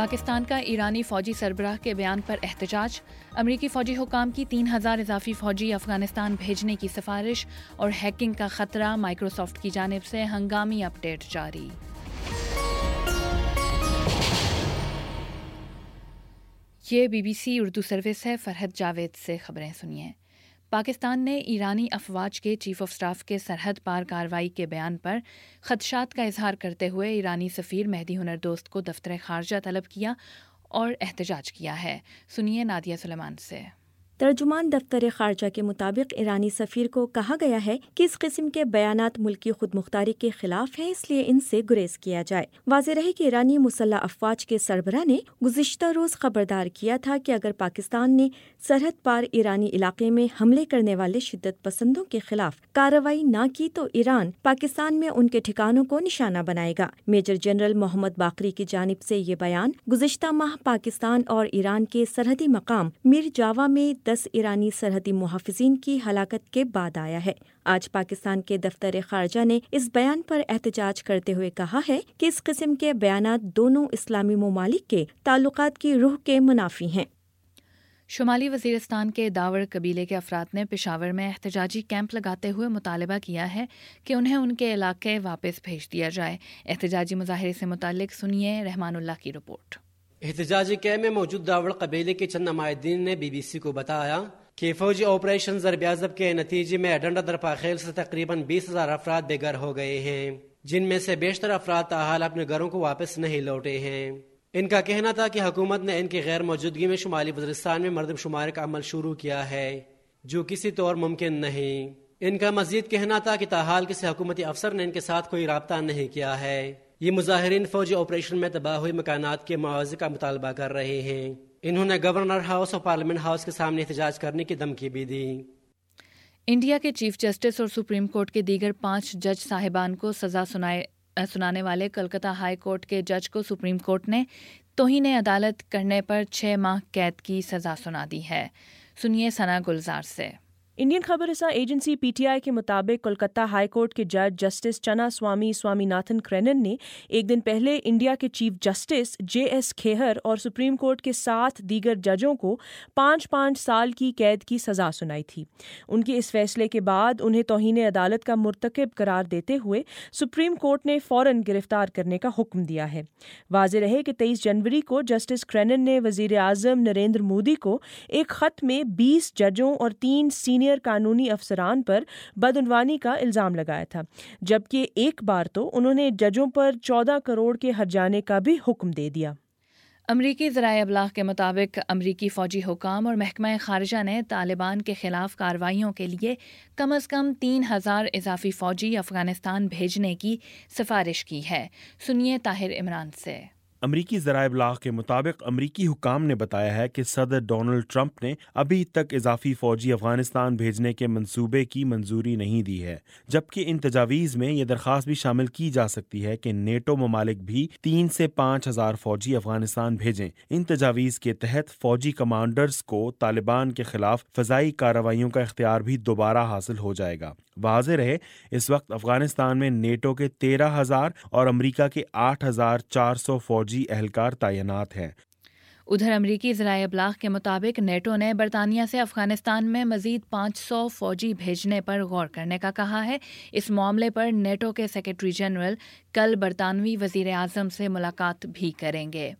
پاکستان کا ایرانی فوجی سربراہ کے بیان پر احتجاج، امریکی فوجی حکام کی 3000 اضافی فوجی افغانستان بھیجنے کی سفارش اور ہیکنگ کا خطرہ، مائیکروسافٹ کی جانب سے ہنگامی اپ ڈیٹ جاری۔ یہ BBC اردو سروس ہے۔ فرحت جاوید سے خبریں سنیے۔ پاکستان نے ایرانی افواج کے چیف آف سٹاف کے سرحد پار کارروائی کے بیان پر خدشات کا اظہار کرتے ہوئے ایرانی سفیر مہدی ہنردوست کو دفتر خارجہ طلب کیا اور احتجاج کیا ہے۔ سنیے نادیہ سلیمان سے۔ ترجمان دفتر خارجہ کے مطابق ایرانی سفیر کو کہا گیا ہے کہ اس قسم کے بیانات ملکی خود مختاری کے خلاف ہیں، اس لیے ان سے گریز کیا جائے۔ واضح رہے کہ ایرانی مسلح افواج کے سربراہ نے گزشتہ روز خبردار کیا تھا کہ اگر پاکستان نے سرحد پار ایرانی علاقے میں حملے کرنے والے شدت پسندوں کے خلاف کارروائی نہ کی تو ایران پاکستان میں ان کے ٹھکانوں کو نشانہ بنائے گا۔ میجر جنرل محمد باقری کی جانب سے یہ بیان گزشتہ ماہ پاکستان اور ایران کے سرحدی مقام میر جاوا میں 10 ایرانی سرحدی محافظین کی ہلاکت کے بعد آیا ہے۔ آج پاکستان کے دفتر خارجہ نے اس بیان پر احتجاج کرتے ہوئے کہا ہے کہ اس قسم کے بیانات دونوں اسلامی ممالک کے تعلقات کی روح کے منافی ہیں۔ شمالی وزیرستان کے داور قبیلے کے افراد نے پشاور میں احتجاجی کیمپ لگاتے ہوئے مطالبہ کیا ہے کہ انہیں ان کے علاقے واپس بھیج دیا جائے۔ احتجاجی مظاہرے سے متعلق سنیے رحمان اللہ کی رپورٹ۔ احتجاجی کیمپ میں موجود داوڑ قبیلے کے چند نمائندین نے BBC کو بتایا کہ فوجی آپریشن ضرب عضب کے نتیجے میں ڈنڈا درپاخیل سے تقریباً 20,000 افراد بے گھر ہو گئے ہیں، جن میں سے بیشتر افراد تاحال اپنے گھروں کو واپس نہیں لوٹے ہیں۔ ان کا کہنا تھا کہ حکومت نے ان کی غیر موجودگی میں شمالی وزیرستان میں مردم شمار کا عمل شروع کیا ہے، جو کسی طور ممکن نہیں۔ ان کا مزید کہنا تھا کہ تاحال کسی حکومتی افسر نے ان کے ساتھ کوئی رابطہ نہیں کیا ہے۔ یہ مظاہرین فوجی آپریشن میں تباہ ہوئے مکانات کے معاوضے کا مطالبہ کر رہے ہیں۔ انہوں نے گورنر ہاؤس اور پارلیمنٹ ہاؤس کے سامنے احتجاج کرنے کی دھمکی بھی دی۔ انڈیا کے چیف جسٹس اور سپریم کورٹ کے دیگر 5 جج صاحبان کو سزا سنانے والے کلکتہ ہائی کورٹ کے جج کو سپریم کورٹ نے توہین عدالت کرنے پر 6 ماہ قید کی سزا سنا دی ہے۔ سنیے ثنا گلزار سے۔ انڈین خبر رساں ایجنسی PTI کے مطابق کولکتہ ہائی کورٹ کے جج جسٹس چنا سوامی ناتھن کرینن نے ایک دن پہلے انڈیا کے چیف جسٹس JS کھیہر اور سپریم کورٹ کے 7 دیگر ججوں کو 5 سال کی قید کی سزا سنائی تھی۔ ان کے اس فیصلے کے بعد انہیں توہین عدالت کا مرتکب قرار دیتے ہوئے سپریم کورٹ نے فوراً گرفتار کرنے کا حکم دیا ہے۔ واضح رہے کہ 23 جنوری کو جسٹس کرینن نے وزیر اعظم نریندر مودی کو ایک خط میں 20 ججوں اور 3 سینئر قانونی افسران پر بدعنوانی کا الزام لگایا تھا، جبکہ ایک بار تو انہوں نے ججوں پر 14 کروڑ کے ہرجانے کا بھی حکم دے دیا۔ امریکی ذرائع ابلاغ کے مطابق امریکی فوجی حکام اور محکمہ خارجہ نے طالبان کے خلاف کارروائیوں کے لیے کم از کم 3000 اضافی فوجی افغانستان بھیجنے کی سفارش کی ہے۔ سنیے طاہر عمران سے۔ امریکی ذرائع ابلاغ کے مطابق امریکی حکام نے بتایا ہے کہ صدر ڈونلڈ ٹرمپ نے ابھی تک اضافی فوجی افغانستان بھیجنے کے منصوبے کی منظوری نہیں دی ہے، جبکہ ان تجاویز میں یہ درخواست بھی شامل کی جا سکتی ہے کہ نیٹو ممالک بھی 3 سے 5,000 فوجی افغانستان بھیجیں۔ ان تجاویز کے تحت فوجی کمانڈرز کو طالبان کے خلاف فضائی کارروائیوں کا اختیار بھی دوبارہ حاصل ہو جائے گا۔ واضح رہے اس وقت افغانستان میں نیٹو کے 13,000 اور امریکہ کے 8,400 فوجی اہلکار تعینات ہیں۔ ادھر امریکی ذرائع ابلاغ کے مطابق نیٹو نے برطانیہ سے افغانستان میں مزید 500 فوجی بھیجنے پر غور کرنے کا کہا ہے۔ اس معاملے پر نیٹو کے سیکرٹری جنرل کل برطانوی وزیر اعظم سے ملاقات بھی کریں گے۔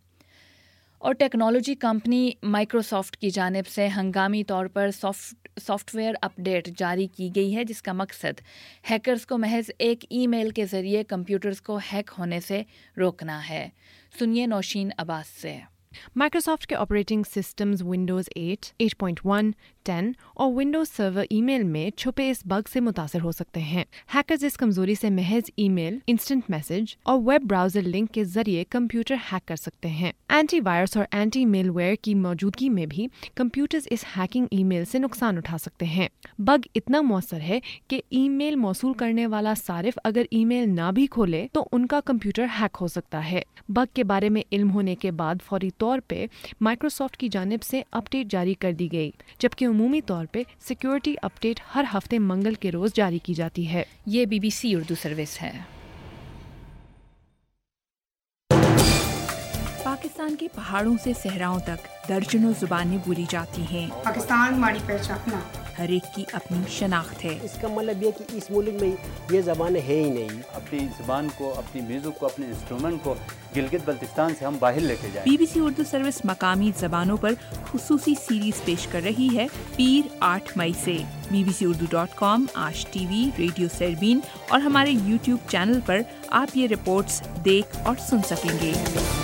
اور ٹیکنالوجی کمپنی مائیکروسافٹ کی جانب سے ہنگامی طور پر سافٹ ویئر اپ ڈیٹ جاری کی گئی ہے، جس کا مقصد ہیکرز کو محض ایک ای میل کے ذریعے کمپیوٹرز کو ہیک ہونے سے روکنا ہے۔ سنیے نوشین عباس سے۔ مائیکروسافٹ کے آپریٹنگ سسٹمز ونڈوز 8، 8.1، 10 اور ونڈوز سرور ای میل میں چھپے اس بگ سے متاثر ہو سکتے ہیں۔ ہیکرز اس کمزوری سے محض ای میل، انسٹنٹ میسج اور ویب براؤزر لنک کے ذریعے کمپیوٹر ہیک کر سکتے ہیں۔ اینٹی وائرس اور اینٹی میل ویئر کی موجودگی میں بھی کمپیوٹرز اس ہیکنگ ای میل سے نقصان اٹھا سکتے ہیں۔ بگ اتنا مؤثر ہے کہ ای میل موصول کرنے والا صارف اگر ای میل نہ بھی کھولے تو ان کا کمپیوٹر ہیک ہو سکتا ہے۔ بگ کے بارے میں علم ہونے کے بعد فوری طور پہ مائیکروسافٹ کی جانب سے اپ ڈیٹ جاری کر دی گئی، جبکہ عمومی طور پہ سیکیورٹی اپ ڈیٹ ہر ہفتے منگل کے روز جاری کی جاتی ہے۔ یہ BBC اردو سروس ہے۔ پاکستان کے پہاڑوں سے صحراؤں تک درجنوں زبانیں بولی جاتی ہیں۔ پاکستان ہماری پہچان، ہر ایک کی اپنی شناخت ہے۔ اس کا مطلب یہ کہ اس ملک میں یہ زبانیں ہے ہی نہیں۔ اپنی زبان کو، اپنی میوزک کو، اپنے انسٹرومنٹ کو گلگت بلتستان سے ہم باہر لے کے جائیں۔ BBC اردو سروس مقامی زبانوں پر خصوصی سیریز پیش کر رہی ہے پیر 8 مئی سے۔ bbcurdu.com، آج ٹی وی، ریڈیو سربین اور ہمارے YouTube چینل پر آپ یہ رپورٹس دیکھ اور سن سکیں گے۔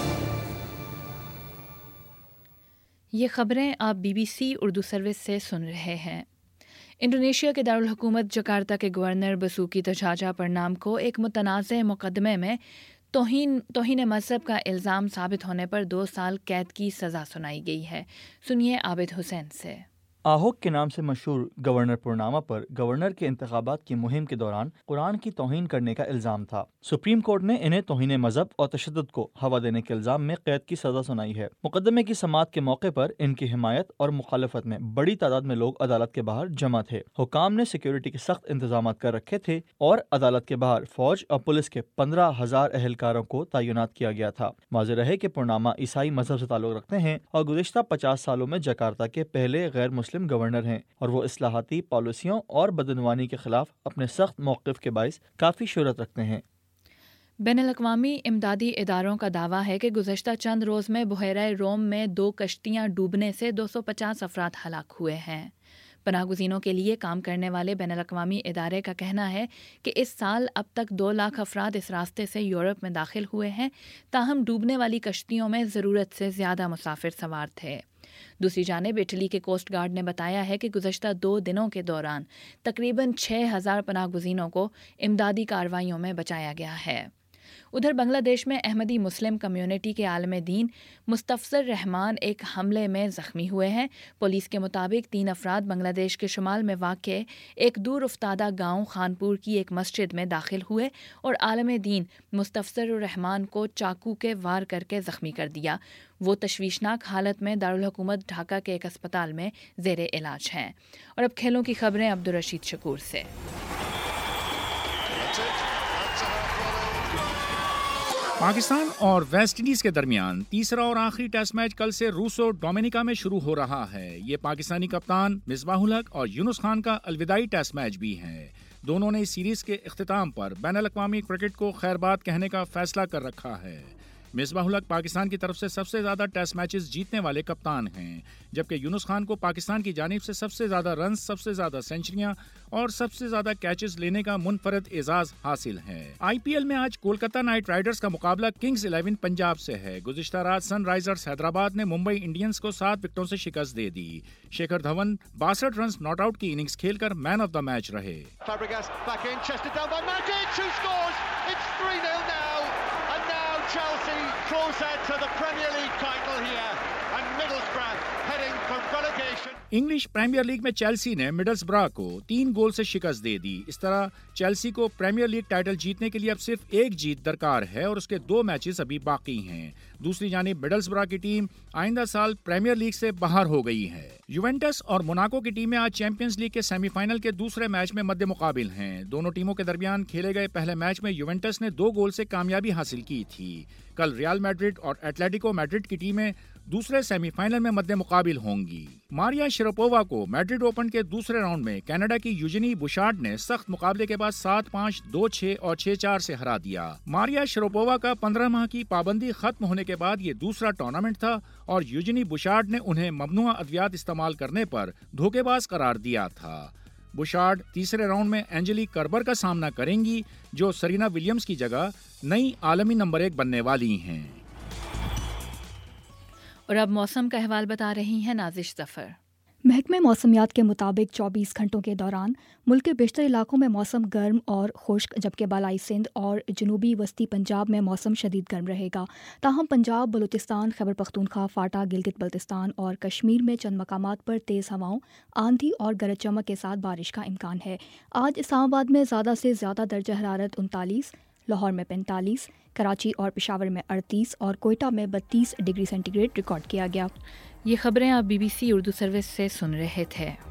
یہ خبریں آپ BBC اردو سروس سے سن رہے ہیں۔ انڈونیشیا کے دارالحکومت جکارتا کے گورنر بسوکی تجاجا پرنام کو ایک متنازع مقدمے میں توہین مذہب کا الزام ثابت ہونے پر 2 سال قید کی سزا سنائی گئی ہے۔ سنیے عابد حسین سے۔ آہوک کے نام سے مشہور گورنر پورناما پر گورنر کے انتخابات کی مہم کے دوران قرآن کی توہین کرنے کا الزام تھا۔ سپریم کورٹ نے انہیں توہین مذہب اور تشدد کو ہوا دینے کے الزام میں قید کی سزا سنائی ہے۔ مقدمے کی سماعت کے موقع پر ان کی حمایت اور مخالفت میں بڑی تعداد میں لوگ عدالت کے باہر جمع تھے۔ حکام نے سیکیورٹی کے سخت انتظامات کر رکھے تھے اور عدالت کے باہر فوج اور پولیس کے 15,000 اہلکاروں کو تعینات کیا گیا تھا۔ واضح رہے کہ پورناما عیسائی مذہب سے تعلق رکھتے ہیں اور گزشتہ 50 سالوں میں جکارتا کے پہلے غیر مسلم گورنر ہیں، اور وہ اصلاحاتی پالیسیوں اور بدعنوانی کے خلاف اپنے سخت موقف کے باعث کافی شہرت رکھتے ہیں۔ بین الاقوامی امدادی اداروں کا دعویٰ ہے کہ گزشتہ چند روز میں بحیرہ روم میں 2 کشتیاں ڈوبنے سے 250 افراد ہلاک ہوئے ہیں۔ پناہ گزینوں کے لیے کام کرنے والے بین الاقوامی ادارے کا کہنا ہے کہ اس سال اب تک 2 لاکھ افراد اس راستے سے یورپ میں داخل ہوئے ہیں، تاہم ڈوبنے والی کشتیوں میں ضرورت سے زیادہ مسافر سوار تھے۔ دوسری جانب اٹلی کے کوسٹ گارڈ نے بتایا ہے کہ گزشتہ 2 دنوں کے دوران تقریباً 6,000 پناہ گزینوں کو امدادی کارروائیوں میں بچایا گیا ہے۔ ادھر بنگلہ دیش میں احمدی مسلم کمیونٹی کے عالم دین مستفزر رحمان ایک حملے میں زخمی ہوئے ہیں۔ پولیس کے مطابق 3 افراد بنگلہ دیش کے شمال میں واقع ایک دور افتادہ گاؤں خانپور کی ایک مسجد میں داخل ہوئے اور عالم دین مستفزر الرحمان کو چاقو کے وار کر کے زخمی کر دیا۔ وہ تشویشناک حالت میں دارالحکومت ڈھاکہ کے ایک اسپتال میں زیر علاج ہیں۔ اور اب کھیلوں کی خبریں عبدالرشید شکور سے۔ پاکستان اور ویسٹ انڈیز کے درمیان تیسرا اور آخری ٹیسٹ میچ کل سے روسو ڈومینیکا میں شروع ہو رہا ہے۔ یہ پاکستانی کپتان مصباح الحق اور یونس خان کا الوداعی ٹیسٹ میچ بھی ہے۔ دونوں نے اس سیریز کے اختتام پر بین الاقوامی کرکٹ کو خیر باد کہنے کا فیصلہ کر رکھا ہے۔ مصباح الحق پاکستان کی طرف سے سب سے زیادہ ٹیسٹ میچز جیتنے والے کپتان ہیں، جبکہ یونس خان کو پاکستان کی جانب سے سب سے زیادہ رنز، سب سے زیادہ سینچریاں اور سب سے زیادہ کیچز لینے کا منفرد اعزاز حاصل ہے۔ IPL میں آج کولکتہ نائٹ رائڈرز کا مقابلہ کنگز 11 پنجاب سے ہے۔ گزشتہ رات سن رائزرز حیدرآباد نے ممبئی انڈینز کو 7 وکٹوں سے شکست دے دی۔ Shikhar Dhawan 62 runs not out کی اننگز کھیل کر مین آف دا میچ رہے۔ Chelsea closer to the Premier League title here and Middlesbrough heading for relegation. English premier league میں چیلسی نے مڈلسبرا کو 3 گول سے شکست دے دی۔ اس طرح چیلسی کو پریمیئر لیگ ٹائٹل جیتنے کے لیے اب صرف 1 جیت درکار ہے اور اس کے 2 میچز ابھی باقی ہیں۔ دوسری جانب مڈلسبرا کی ٹیم آئندہ سال پریمیئر لیگ سے باہر ہو گئی ہے۔ یوونٹس اور موناکو کی ٹیمیں آج چیمپئنز لیگ کے سیمی فائنل کے دوسرے میچ میں مد مقابل ہیں۔ دونوں ٹیموں کے درمیان کھیلے گئے پہلے میچ میں یوونٹس نے 2 گول سے کامیابی حاصل کی تھی۔ کل ریال میڈرڈ اور ایٹلیٹیکو میڈرڈ کی ٹیمیں دوسرے سیمی فائنل میں مد مقابل ہوں گی۔ ماریا شراپووا کو میڈرڈ اوپن کے دوسرے راؤنڈ میں کینیڈا کی یوجینی بوشارڈ نے سخت مقابلے کے بعد 7-5، 2-6 اور 6-4 سے ہرا دیا۔ ماریا شراپووا کا 15 ماہ کی پابندی ختم ہونے کے بعد یہ دوسرا ٹورنامنٹ تھا اور یوجینی بوشارڈ نے انہیں ممنوعہ ادویات استعمال کرنے پر دھوکے باز قرار دیا تھا۔ بوشارڈ تیسرے راؤنڈ میں اینجلیک کربر کا سامنا کریں گی، جو سرینا ولیمز کی جگہ نئی عالمی نمبر 1 بننے والی ہیں۔ اور اب موسم کا احوال بتا رہی ہیں نازش ظفر۔ محکمہ موسمیات کے مطابق 24 گھنٹوں کے دوران ملک کے بیشتر علاقوں میں موسم گرم اور خشک، جبکہ بالائی سندھ اور جنوبی وسطی پنجاب میں موسم شدید گرم رہے گا۔ تاہم پنجاب، بلوچستان، خیبر پختونخوا، فاٹا، گلگت بلتستان اور کشمیر میں چند مقامات پر تیز ہواؤں، آندھی اور گرج چمک کے ساتھ بارش کا امکان ہے۔ آج اسلام آباد میں زیادہ سے زیادہ درجہ حرارت 39، لاہور میں 45، کراچی اور پشاور میں 38 اور کوئٹہ میں 32 ڈگری سینٹی گریڈ ریکارڈ کیا گیا۔ یہ خبریں آپ BBC اردو سروس سے سن رہے تھے۔